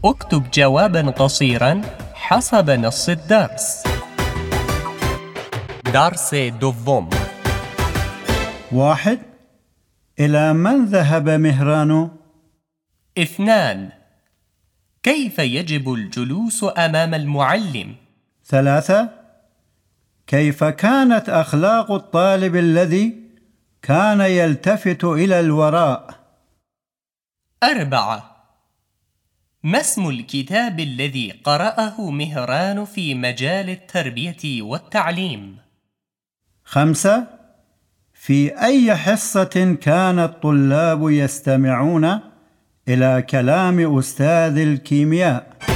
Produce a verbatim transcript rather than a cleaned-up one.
اكتب جوابا قصيرا حسب نص الدرس. درس دوم. واحد. إلى من ذهب مهران؟ اثنان. كيف يجب الجلوس أمام المعلم؟ ثلاثة. كيف كانت أخلاق الطالب الذي كان يلتفت إلى الوراء؟ أربعة. ما اسم الكتاب الذي قرأه مهران في مجال التربية والتعليم؟ خمسة. في أي حصة كان الطلاب يستمعون إلى كلام أستاذ الكيمياء؟